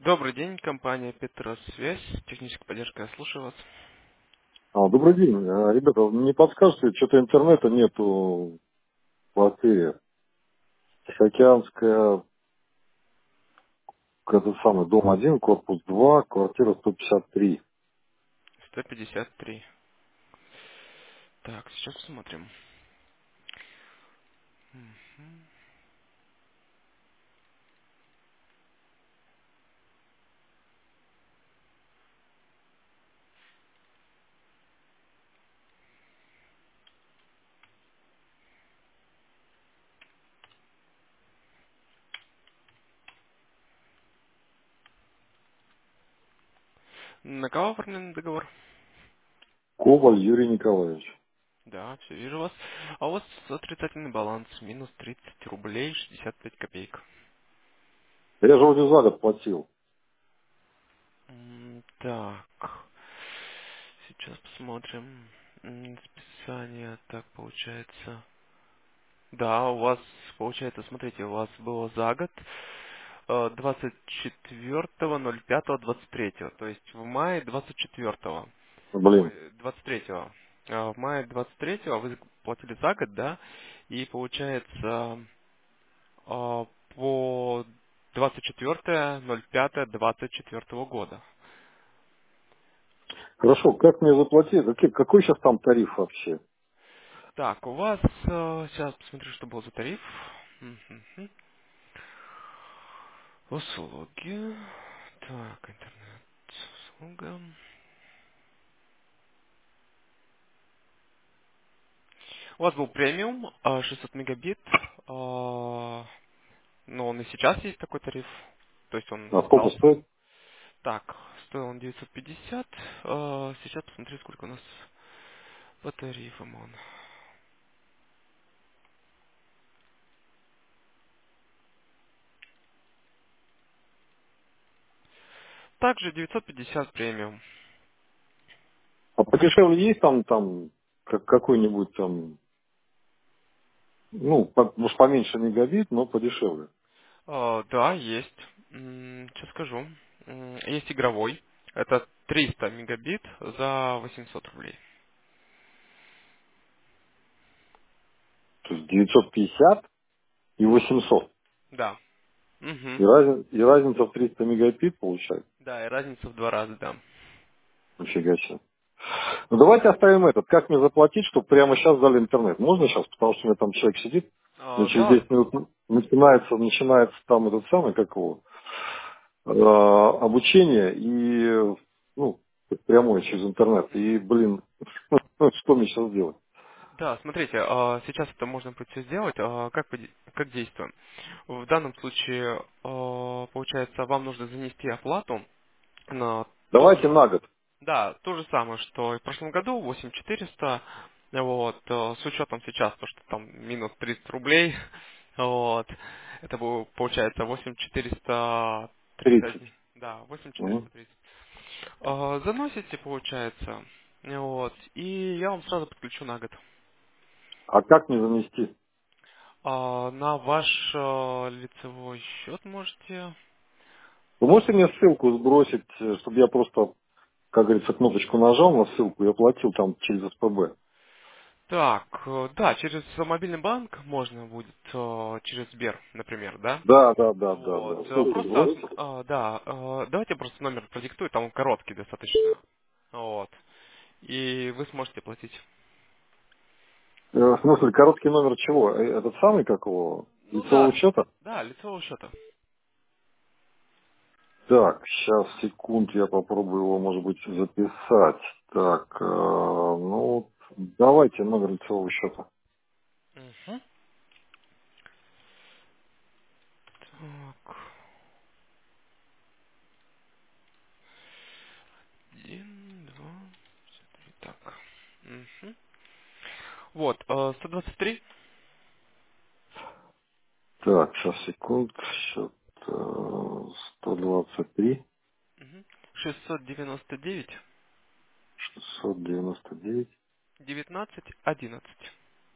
Добрый день, компания Петросвязь, техническая поддержка, я слушаю вас. Добрый день. Ребята, не подскажете, что-то интернета нету в квартире. Тихоокеанская, этот самый, дом 1, корпус 2, квартира 153. 153. Так, сейчас посмотрим. На кого оформлен договор? Коваль Юрий Николаевич. Да, все вижу вас. А у вас отрицательный баланс, минус 30 рублей 65 копеек. Я же вроде за год платил. Так, сейчас посмотрим. Списание, так получается. Да, у вас, получается, смотрите, у вас было за год 24.05.23, то есть в мае 24-го, Блин. ой, 23-го. В мае 23-го вы платили за год, да, и получается по 24.05.24 года. Хорошо, как мне заплатить? Какой сейчас там тариф вообще? Так, у вас, сейчас посмотрю, что был за тариф. Мгм. Услуги. Так, интернет-услуга. У вас был премиум, 600 мегабит. Но он и сейчас есть такой тариф. То есть он А сколько остался. стоит? Так, стоил он 950. Сейчас посмотрю, сколько у нас по тарифам он. Также 950 премиум. А подешевле есть там какой-нибудь там, может поменьше мегабит, но подешевле? Да, есть. Сейчас скажу. Есть игровой. Это 300 мегабит за 800 рублей. То есть 950 и 800. Да. Угу. И разница в 300 мегабит получается. Да, и разница в 2 раза, да. Нифига себе. Ну давайте оставим этот. Как мне заплатить, чтобы прямо сейчас дали интернет? Можно сейчас? Потому что у меня там человек сидит, и через Да, 10 минут начинается там этот самый, как его, обучение и, прямое через интернет. И, блин, что мне сейчас делать? да, смотрите, сейчас это можно будет все сделать. Как действуем? В данном случае, получается, вам нужно занести оплату на ту Давайте же, на год. да, то же самое, что и в прошлом году, 8400, вот, с учетом сейчас, то, что там минус 30 рублей, вот, это было, получается, 30. 8431, да, Мгм. 8430. Заносите, получается, вот, и я вам сразу подключу на год. А как мне занести? На ваш лицевой счет можете. Вы можете мне ссылку сбросить, чтобы я просто, как говорится, кнопочку нажал на ссылку и оплатил там через СПБ? Так, да, через мобильный банк можно будет, через Сбер, например, да? Да, да, да, да, Вот, да. Ссылку просто, сбросить. да, давайте просто номер продиктую, там он короткий достаточно. Вот. И вы сможете платить. В смысле, короткий номер чего? Этот самый, как его, Ну лицевого да, счета? да, лицевого счета. Так, сейчас, секунд, я попробую его, может быть, записать. Так, давайте номер лицевого счета. Угу. Так, 1, 2, 3, так. Угу. Вот, 123, Так, сейчас, секунд, счет 123, угу. 699, 699, 19, 11.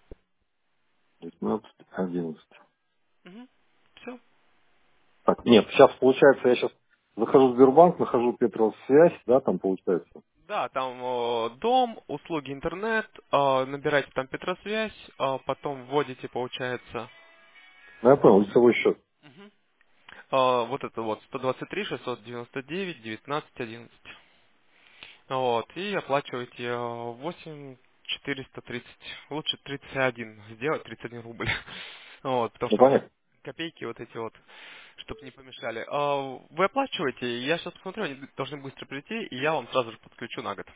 19, 11. Угу. Все. Так, нет, сейчас получается, я сейчас Захожу в Сбербанк, нахожу Петросвязь, да, там получается. Да, там дом, услуги интернет, набираете там Петросвязь, потом вводите, получается, Ну, я понял, лицевой счет. мгм, вот это вот 123 699 19 11. Вот, и оплачиваете 8 430. Лучше 31 сделать, 31 рубль. Вот, потому Ну, что понятно. копейки вот эти вот, чтобы не помешали. Вы оплачиваете, я сейчас посмотрю, они должны быстро прийти, и я вам сразу же подключу на год.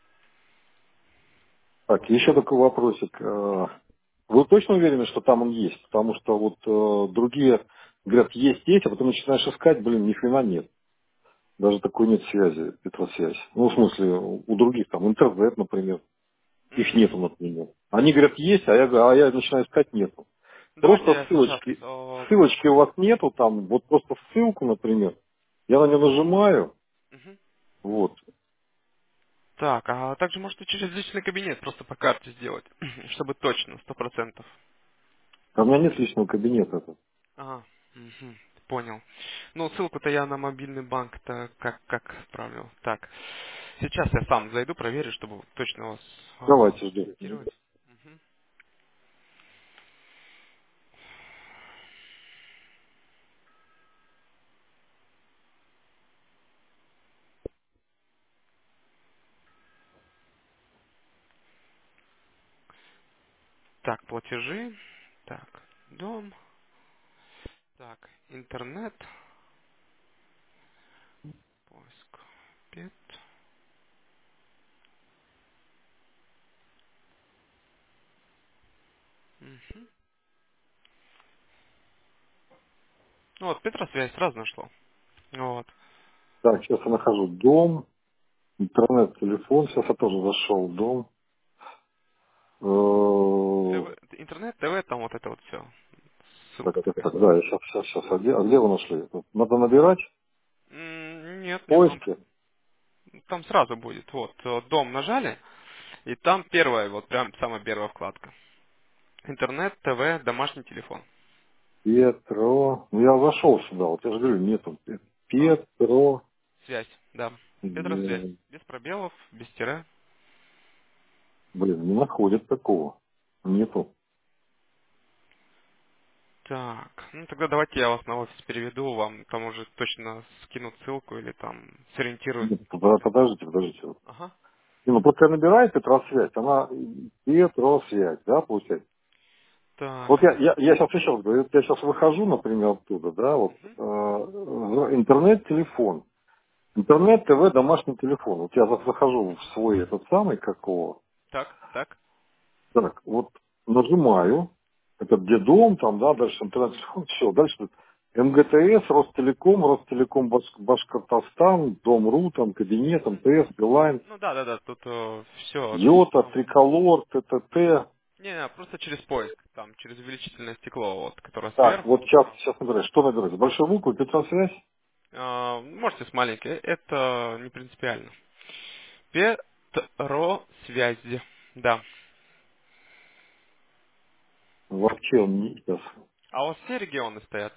Так, еще такой вопросик. Мгм. Вы точно уверены, что там он есть? Потому что вот другие говорят, есть, а потом начинаешь искать, блин, ни хрена нет. Даже такой нет связи, Петросвязь. Ну, в смысле, у других, там, интернет, например, их нету, М, например. Они говорят, есть, а я начинаю искать, нету. Давайте Просто я сейчас... ссылочки у вас нету, там, вот просто ссылку, например, я на нее нажимаю, Мгм. вот. Так, а также можете через личный кабинет просто по карте сделать, чтобы точно, 100%. А у меня нет личного кабинета. Ага, мгм, понял. Ну, ссылку-то я на мобильный банк-то как отправил. Так, сейчас я сам зайду, проверю, чтобы точно вас Давайте ждем. сориентировать. Мгм. Так, платежи. Так, дом. Так, интернет. Поиск. Пет. Мгм. Ну вот, Петросвязь сразу нашло. Вот. Так, сейчас я нахожу дом, интернет, телефон, сейчас я тоже зашел в дом. Интернет, ТВ, там вот это вот все. Так, Ссылка так, такая. так, да, я сейчас, а где вы нашли? Тут надо набирать Нет, в нет, вам поиске. там сразу будет. Вот, дом нажали, и там первая, вот прям самая первая вкладка. Интернет, ТВ, домашний телефон. Петро. Ну, я зашел сюда, вот я же говорю, нету. А, Петро. связь, да. Петросвязь. Блин, Без пробелов, без тире. не находит такого. Нету. Так, ну тогда давайте я вас на офис переведу, вам там уже точно скинут ссылку или там сориентируют. Нет, подождите. Вот. Ага. Ну, просто я набираю Петросвязь, она Петросвязь, да, получается? Так. Вот я сейчас еще раз говорю, я сейчас выхожу, например, оттуда, да, вот, Мгм. интернет, телефон. Интернет, ТВ, домашний телефон. Вот я захожу в свой этот самый, какого. Так, так. Так, вот нажимаю, это где дом, там, да, дальше интернет, все, дальше тут МГТС, Ростелеком Башкортостан, Дом.ру, там, кабинет, МТС, Билайн, Ну да, да, да, тут все. Йота, Триколор, ТТТ. Не, просто через поиск, там, через увеличительное стекло, вот, которое Так, вот сверху, там. сейчас набираю. Что набирать? С большой буквы, Петросвязь? Можете с маленькой, это не принципиально. Петросвязь, да. Вообще он не сейчас. А у вас все регионы стоят?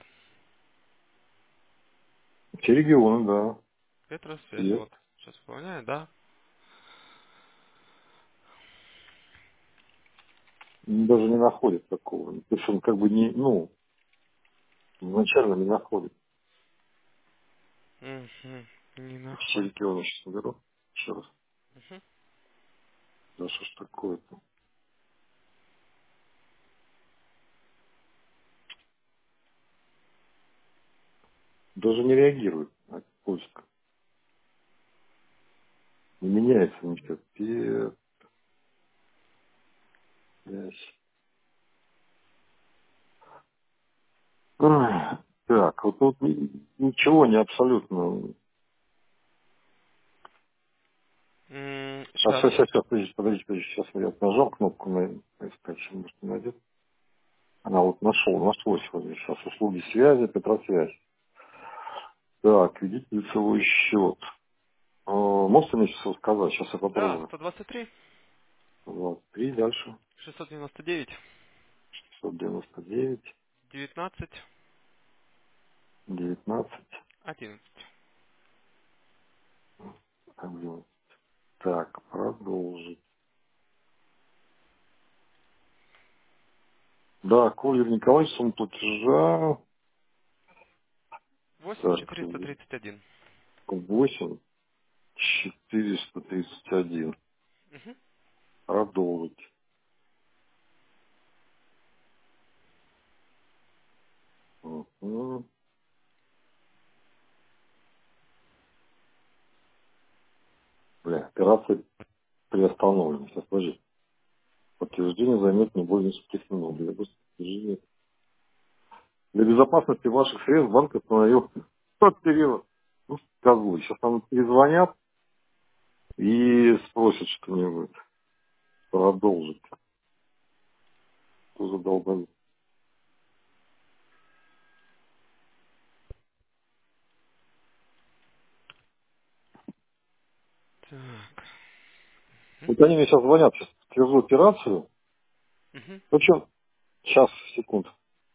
Все регионы, да. Петросвязь, Есть. вот. Сейчас выполняю, да. Даже не находит такого. То есть он как бы не, ну, изначально не находит. Мгм. Не Все находит. регионы сейчас наберу. Еще раз. Мгм. Да что ж такое-то? Даже не реагирует на поиск. Не меняется ничего. Пять. Ай, так, вот тут ничего не абсолютно. А Сейчас. сейчас, подождите, сейчас я нажал кнопку на искать, может не найдет. Она вот нашлось вот здесь. Сейчас услуги связи, Петросвязь. Так, введите лицевой счет. Можете мне сейчас сказать? Сейчас я Да, попробую. 123, Вот, 3 дальше. 699, 699, 19, 19. 11. Так, продолжить. Да, Колер Николаевич, сумма платежа. Восемь Так, четыреста тридцать один. 8431. Мгм. Продолжить. Мгм. Бля, операция приостановлена. Сейчас, подожди. Подтверждение займет не более нескольких минут. Для безопасности ваших средств банк остановил тот период. Ну, козлы. Сейчас нам перезвонят и спросят что-нибудь. Продолжить. Что за долбоеб? Так. Вот они мне сейчас звонят, сейчас свяжу операцию. Мгм. Ну что, сейчас, секунд.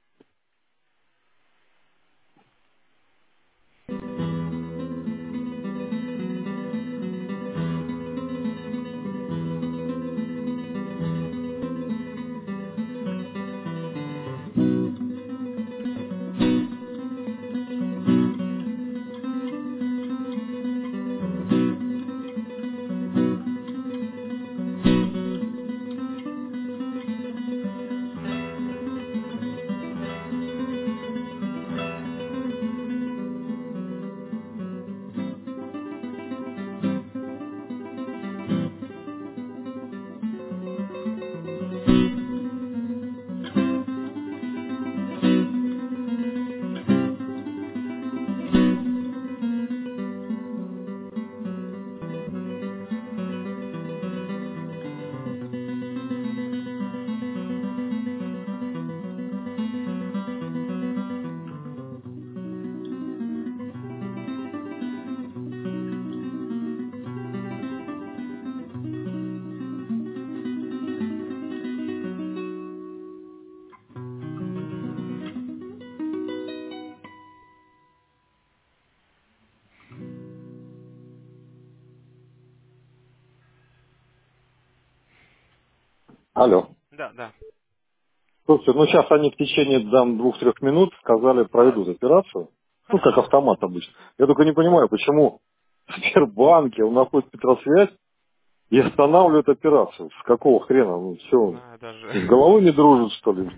Алло. Да, да. Слушайте, ну сейчас они в течение там 2-3 минут сказали, А, проведут операцию. Ну, как хорошо. автомат обычно. Я только не понимаю, почему в Сбербанке он находит Петросвязь и останавливает операцию. С какого хрена? Ну, Не все, знаю с даже. головой не дружит, что ли?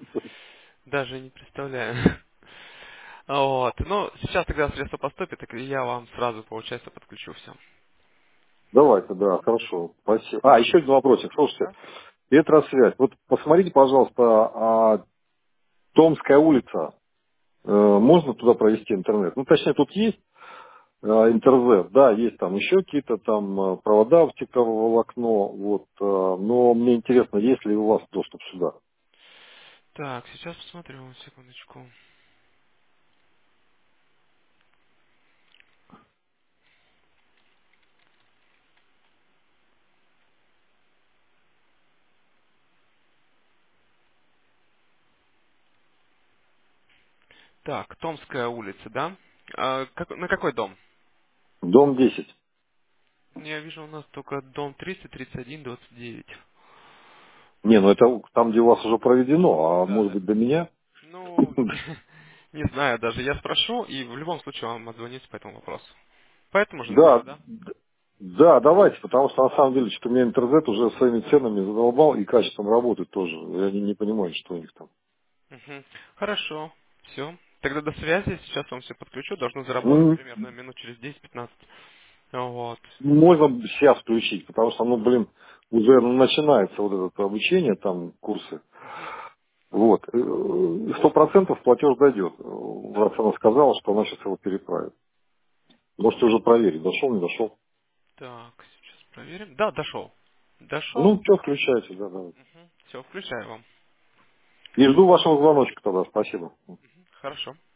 Даже не представляю. Вот. Ну, сейчас тогда средства поступят, так я вам сразу, получается, подключу все. Давайте, да, хорошо. Спасибо. А, еще один вопросик. Слушайте, Да? Петросвязь. Вот посмотрите, пожалуйста, Томская улица. Можно туда провести интернет? Ну, точнее, тут есть интернет, да, есть там еще какие-то там провода оптикового волокно, вот, но мне интересно, есть ли у вас доступ сюда? Так, сейчас посмотрю, секундочку. Так, Томская улица, да? На какой дом? Дом 10. Я вижу, у нас только дом 331-29. Не, ну это там, где у вас уже проведено, а Да, может да. быть до меня? Ну, не знаю даже. Я спрошу и в любом случае вам отзвонюсь по этому вопросу. По этому же номеру, Да, да? да, давайте, потому что на самом деле, что у меня интернет уже своими ценами задолбал и качеством работает тоже. Я не понимаю, что у них там. Мгм. Хорошо. Все. Тогда до связи. Сейчас вам все подключу. Должно заработать М, примерно минут через 10-15. Вот. Можно сейчас включить, потому что, ну, блин, уже начинается вот это обучение, там, курсы. Мгм. Вот. 100% платеж дойдет. Раз она сказала, что она сейчас его переправит. Можете уже проверить, дошел, не дошел. Так, сейчас проверим. Да, дошел. Дошел. Ну, что, включайте, да, да. Все, включаю вам. И жду вашего звоночка тогда, спасибо. Хорошо.